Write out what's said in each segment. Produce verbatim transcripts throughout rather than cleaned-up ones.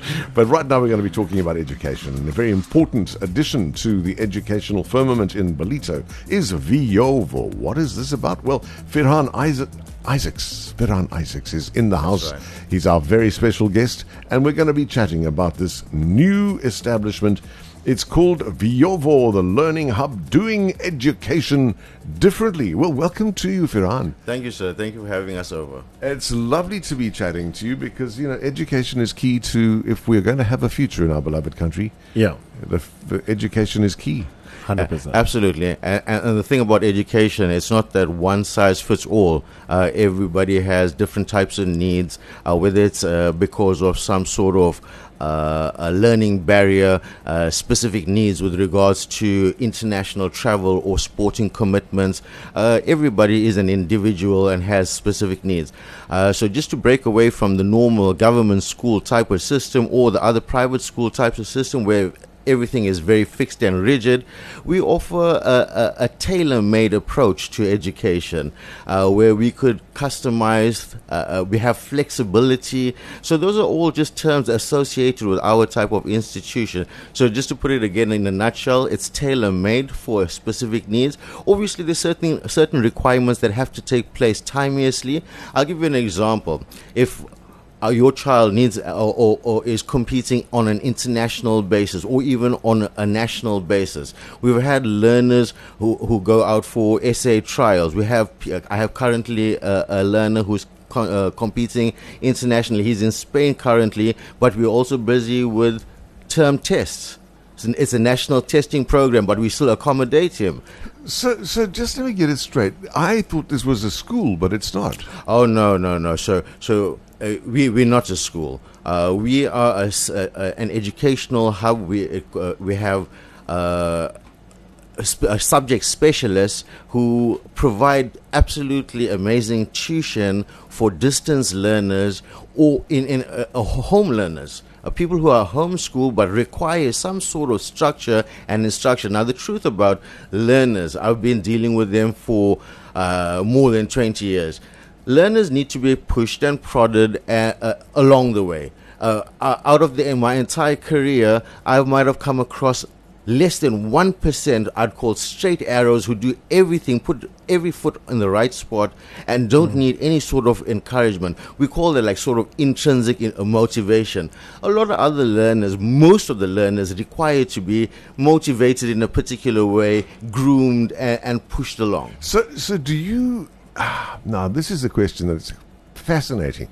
But right now we're going to be talking about education. And a very important addition to the educational firmament in Ballito is Viovo. What is this about? Well, Firhan Isaac, Isaacs, Firhan Isaacs is in the house. Right. He's our very special guest, and we're going to be chatting about this new establishment. It's called Viovo, the Learning Hub, doing education differently. Well, welcome to you, Firhan. Thank you, sir. Thank you for having us over. It's lovely to be chatting to you because, you know, education is key to, if we're going to have a future in our beloved country, Yeah, the, the education is key. one hundred percent. Absolutely. And, and the thing about education, it's not that one size fits all. Uh, everybody has different types of needs, uh, whether it's uh, because of some sort of uh, a learning barrier, uh, specific needs with regards to international travel or sporting commitments. Uh, everybody is an individual and has specific needs. Uh, so just to break away from the normal government school type of system or the other private school types of system where everything is very fixed and rigid, we offer a, a, a tailor-made approach to education uh, where we could customize, uh, uh, we have flexibility. So those are all just terms associated with our type of institution. So just to put it again in a nutshell, it's tailor-made for specific needs. Obviously, there's certain, certain requirements that have to take place timeously. I'll give you an example. If Uh, your child needs or, or, or is competing on an international basis or even on a national basis. We've had learners who, who go out for essay trials. We have I have currently a, a learner who's co- uh, competing internationally. He's in Spain currently, but we're also busy with term tests. It's, an, it's a national testing program, but we still accommodate him. So, so just let me get it straight. I thought this was a school, but it's not. Oh no, no, no. So, so uh, we we're not a school. Uh, we are a, s- a- a- an educational hub. We uh, we have uh, a, sp- a subject specialists who provide absolutely amazing tuition for distance learners or in in uh, uh, home learners. Uh, people who are homeschooled but require some sort of structure and instruction. Now, the truth about learners, I've been dealing with them for uh, more than twenty years. Learners need to be pushed and prodded uh, uh, along the way. Uh, uh, out of the, in my entire career, I might have come across less than one percent I'd call straight arrows who do everything, put every foot in the right spot and don't mm. need any sort of encouragement. We call that like sort of intrinsic in, uh, motivation. A lot of other learners, most of the learners require to be motivated in a particular way, groomed and, and pushed along. So, so do you... Ah, now, this is a question that's fascinating.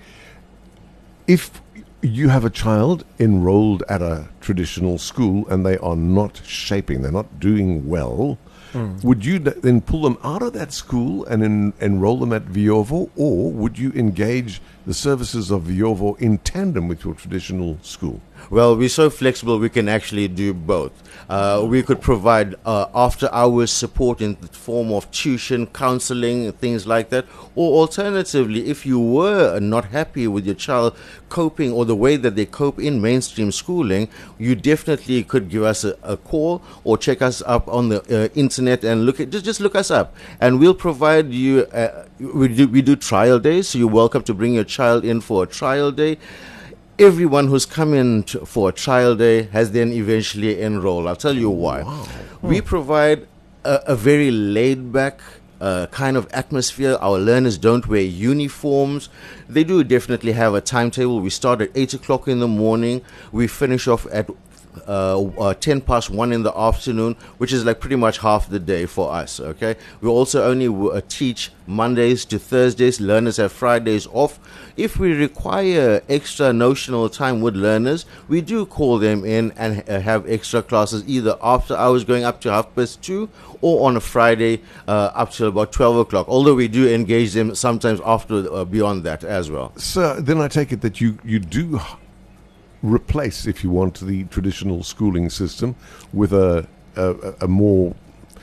If you have a child enrolled at a traditional school and they are not shaping, they're not doing well, mm. would you then pull them out of that school and en- enroll them at Viovo, or would you engage the services of Viovo in tandem with your traditional school? Well, we're so flexible we can actually do both. Uh, we could provide uh, after-hours support in the form of tuition, counseling, things like that. Or alternatively, if you were not happy with your child coping or the way that they cope in mainstream schooling, you definitely could give us a, a call or check us up on the uh, internet and look at just just look us up, and we'll provide you. Uh, we do we do trial days, so you're welcome to bring your child in for a trial day. Everyone who's come in to, for a trial day has then eventually enrolled. I'll tell you why. Wow. We provide a, a very laid-back uh, kind of atmosphere. Our learners don't wear uniforms. They do definitely have a timetable. We start at eight o'clock in the morning. We finish off at Uh, uh, ten past one in the afternoon, which is like pretty much half the day for us, okay? We also only uh, teach Mondays to Thursdays. Learners have Fridays off. If we require extra notional time with learners, we do call them in and uh, have extra classes either after hours going up to half past two or on a Friday uh, up till about twelve o'clock, although we do engage them sometimes after uh, beyond that as well. So then I take it that you, you do replace, if you want, the traditional schooling system with a, a, a more,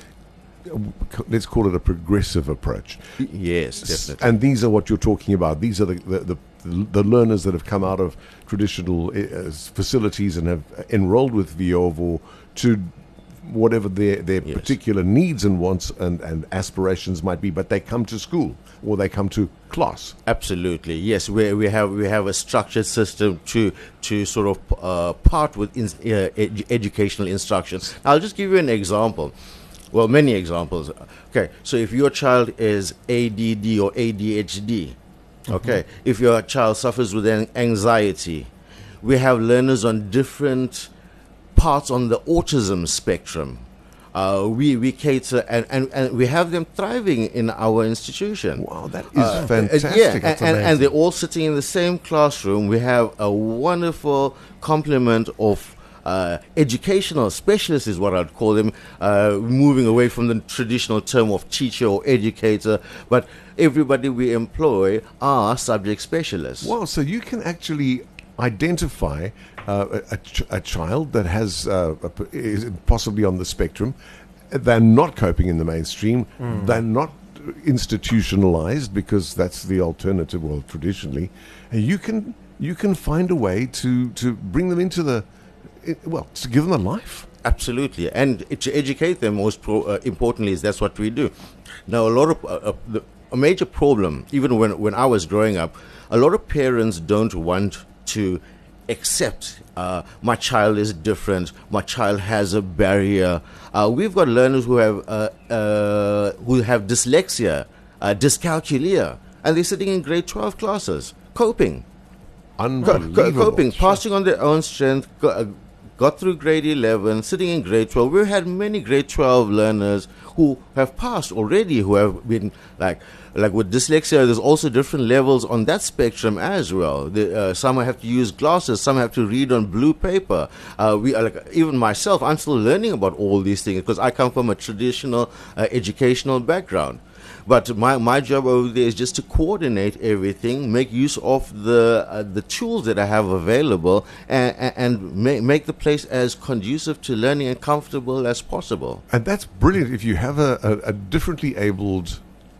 let's call it a progressive approach. Yes, definitely. And these are what you're talking about. These are the the, the, the learners that have come out of traditional uh, facilities and have enrolled with Viovo to whatever their, their Yes. particular needs and wants and, and aspirations might be, but they come to school or they come to class. Absolutely, yes. We we have we have a structured system to to sort of uh, part with in, uh, ed- educational instructions. I'll just give you an example. Well, many examples. Okay, so if your child is A D D or A D H D, okay, if your child suffers with an anxiety, we have learners on different parts on the autism spectrum. Uh, we we cater and, and, and we have them thriving in our institution. Wow, that is Uh, fantastic. uh, yeah, That's and, and, and amazing. they're all sitting in the same classroom. We have a wonderful complement of uh, educational specialists, is what I'd call them, uh, moving away from the traditional term of teacher or educator. But everybody we employ are subject specialists. Wow, so you can actually identify uh, a, a, ch- a child that has uh, a p- is possibly on the spectrum. They're not coping in the mainstream. They're not institutionalized because that's the alternative. Well, traditionally, and you can you can find a way to to bring them into the i- well to give them a life. Absolutely, and to educate them, most pro, uh, importantly, is that's what we do. Now, a lot of uh, uh, the, a major problem, even when when I was growing up, a lot of parents don't want to accept uh, my child is different. My child has a barrier. Uh, we've got learners who have uh, uh, who have dyslexia, uh, dyscalculia, and they're sitting in grade twelve classes, coping. Co- Unbelievable. co- coping, passing on their own strength, go, uh, got through grade eleven, sitting in grade twelve. We've had many grade twelve learners who have passed already, who have been like, like with dyslexia, there's also different levels on that spectrum as well. The, uh, some have to use glasses, some have to read on blue paper. Uh, we are like, even myself, I'm still learning about all these things because I come from a traditional uh, educational background. But my, my job over there is just to coordinate everything, make use of the uh, the tools that I have available, and, and, and make, make the place as conducive to learning and comfortable as possible. And that's brilliant if you have a, a, a differently abled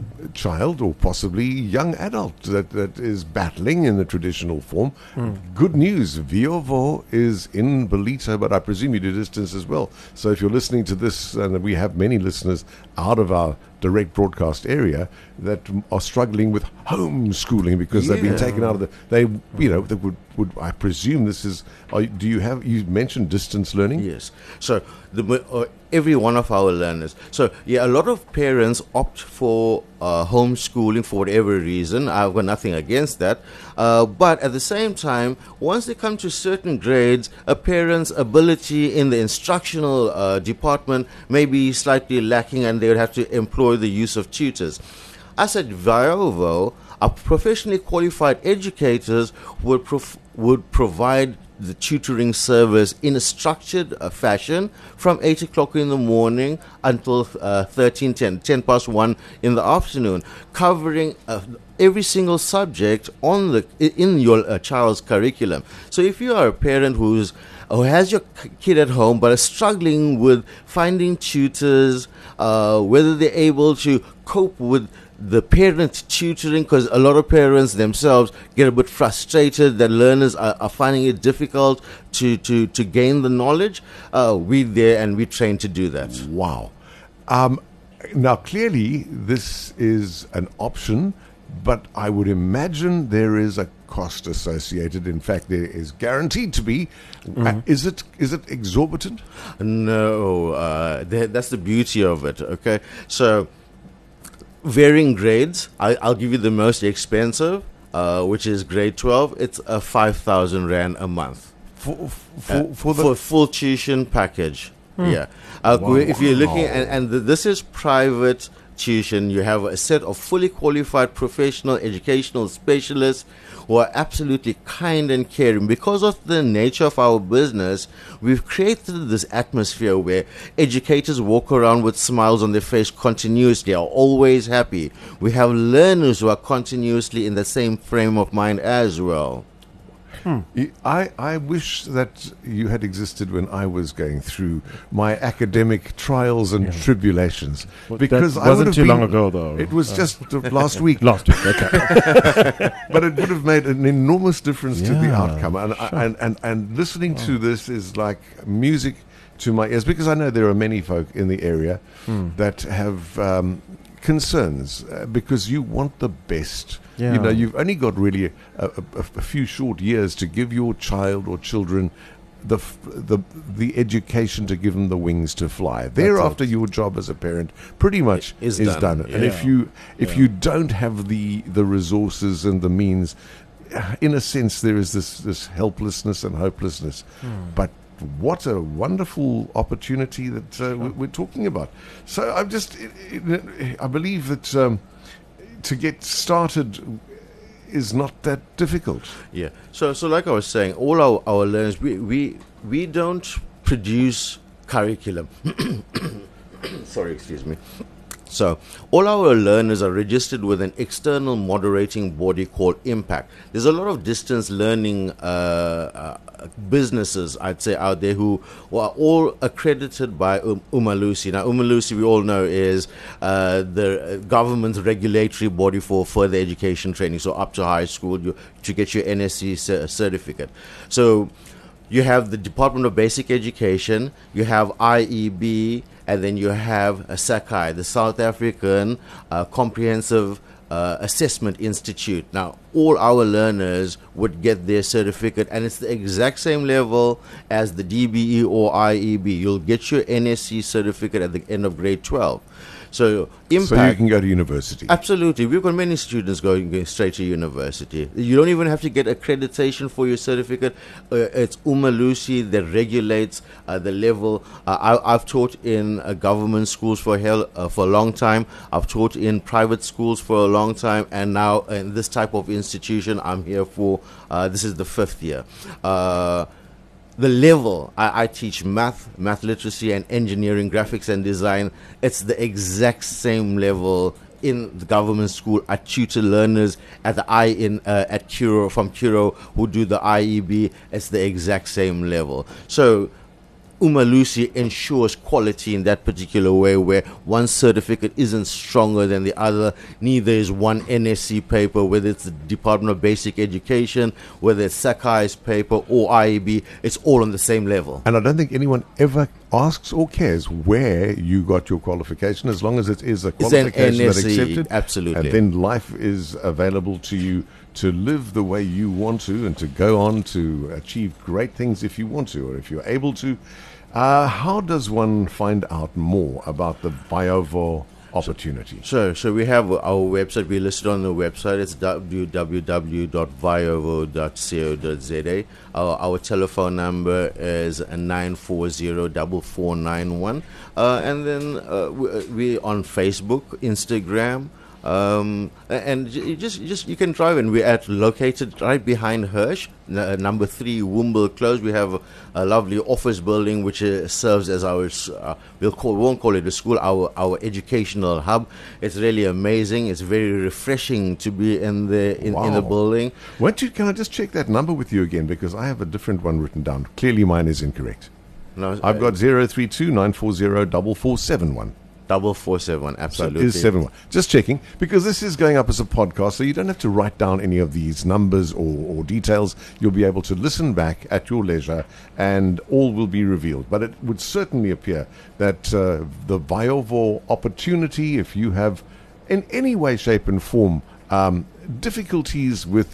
child or possibly young adult that, that is battling in the traditional form. Good news, Viovo is in Belito, but I presume you do distance as well. So if you're listening to this, and we have many listeners out of our direct broadcast area that are struggling with homeschooling because they've been Yeah. taken out of the, they, you know, they would, would I presume this is, are, you- do you have, you mentioned distance learning? Yes. So the uh, every one of our learners. So yeah, a lot of parents opt for uh, homeschooling for whatever reason. I've got nothing against that. Uh, but at the same time, once they come to certain grades, a parent's ability in the instructional uh, department may be slightly lacking, and they would have to employ the use of tutors. Us at Viovo, our professionally qualified educators would prof- would provide the tutoring service in a structured uh, fashion from eight o'clock in the morning until uh, thirteen ten, ten past one in the afternoon, covering uh, every single subject on the i- in your uh, child's curriculum. So if you are a parent who's who has your k- kid at home but is struggling with finding tutors, uh, whether they're able to cope with the parent tutoring, because a lot of parents themselves get a bit frustrated that learners are, are finding it difficult to, to, to gain the knowledge. Uh, we're there and we train to do that. Wow. Um, now, clearly, this is an option, but I would imagine there is a cost associated. In fact, there is guaranteed to be. Uh, is it is it exorbitant? No, uh, that, that's the beauty of it. Okay, so varying grades. I, I'll give you the most expensive, uh, which is grade twelve. It's a five thousand rand a month For, for, uh, for the for full tuition package. Yeah, uh, Wow. if you're looking, and, and th- this is private tuition. You have a set of fully qualified professional educational specialists who are absolutely kind and caring. Because of the nature of our business, we've created this atmosphere where educators walk around with smiles on their face continuously, are always happy. We have learners who are continuously in the same frame of mind as well. Y- I, I wish that you had existed when I was going through my academic trials and tribulations. Well, Because that I would wasn't have too been- long ago, though. It was Uh, just uh, last week, last week. Okay. but it would have made an enormous difference to the Yeah, outcome. And, and, and, and listening to this is like music to my ears, because I know there are many folk in the area Mm. that have um, concerns uh, because you want the best. Yeah. You know, you've only got really a, a, a few short years to give your child or children the f- the the education to give them the wings to fly. Thereafter, it. your job as a parent pretty much Is is, done. done. And if Yeah. you if Yeah. you don't have the the resources and the means, uh, in a sense, there is this this helplessness and hopelessness. Hmm. But what a wonderful opportunity that uh, we- we're talking about. So I'm just, it, it, I believe that um, to get started is not that difficult. Yeah. So, so like I was saying, all our, our learners, we, we, we don't produce curriculum. Sorry, excuse me. So, all our learners are registered with an external moderating body called Impact. There's a lot of distance learning uh, uh, businesses, I'd say, out there who, who are all accredited by um, Umalusi. Now, Umalusi, we all know, is uh, the government's regulatory body for further education training. So, up to high school, you to get your N S C cer- certificate. So, you have the Department of Basic Education, you have I E B, and then you have uh, Sakai, the South African uh, Comprehensive uh, Assessment Institute. Now, all our learners would get their certificate, and it's the exact same level as the D B E or I E B. You'll get your N S C certificate at the end of grade twelve. So, impact. So you can go to university. Absolutely. We've got many students going, going straight to university. You don't even have to get accreditation for your certificate. Uh, it's Umalusi that regulates uh, the level. Uh, I, I've taught in uh, government schools for hell, uh, for a long time. I've taught in private schools for a long time. And now in this type of institution, I'm here for, uh, this is the fifth year. Uh, The level, I, I teach math, math literacy and engineering, graphics and design. It's the exact same level in the government school. I tutor learners at the I in uh, at Curo, from Curo, who do the I E B. It's the exact same level. So Umalusi ensures quality in that particular way, where one certificate isn't stronger than the other. Neither is one N S C paper, whether it's the Department of Basic Education, whether it's Sakai's paper or I E B. It's all on the same level. And I don't think anyone ever asks or cares where you got your qualification, as long as it is a It's an qualification N that's S C, accepted. absolutely. And then life is available to you to live the way you want to and to go on to achieve great things if you want to, or if you're able to. Uh, how does one find out more about the Viovo opportunity? So, so we have our website. We listed on the website. It's w w w dot viovo dot co dot z a. Our, our telephone number is nine four zero, four four nine one. Uh, and then uh, we, we on Facebook, Instagram. Um, and you just, just you can drive in. We're at located right behind Hirsch, n- uh, number three, Woomble Close. We have a, a lovely office building which uh, serves as our uh, we'll call we won't call it a school, our our educational hub. It's really amazing. It's very refreshing to be in the in, in the Wow. building. Won't you, can I just check that number with you again, because I have a different one written down. Clearly mine is incorrect. No, I've got zero three two nine four zero four four seven one. double four seven one. So Absolutely. it is seven one. Just checking, because this is going up as a podcast, so you don't have to write down any of these numbers or, or details. You'll be able to listen back at your leisure, and all will be revealed. But it would certainly appear that uh, the Viovo opportunity, if you have in any way, shape, and form um, difficulties with,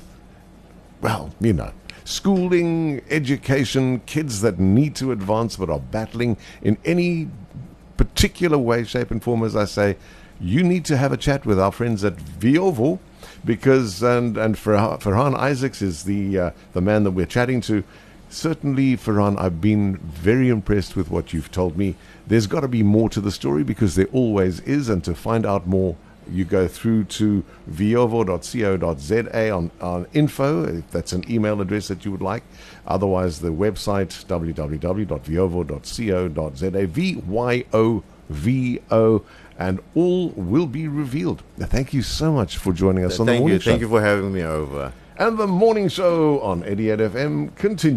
well, you know, schooling, education, kids that need to advance but are battling in any particular way, shape, and form, as I say, you need to have a chat with our friends at Viovo, because and and Farhan Farhan Isaacs is the uh, the man that we're chatting to. Certainly, Farhan, I've been very impressed with what you've told me. There's got to be more to the story, because there always is, and to find out more, you go through to viovo dot co dot z a on, on info, if that's an email address that you would like. Otherwise, the website, w w w dot viovo dot co dot z a, V Y O V O, and all will be revealed. Thank you so much for joining us on the Thank morning you. show. Thank you for having me over. And the morning show on eighty-eight F M continues.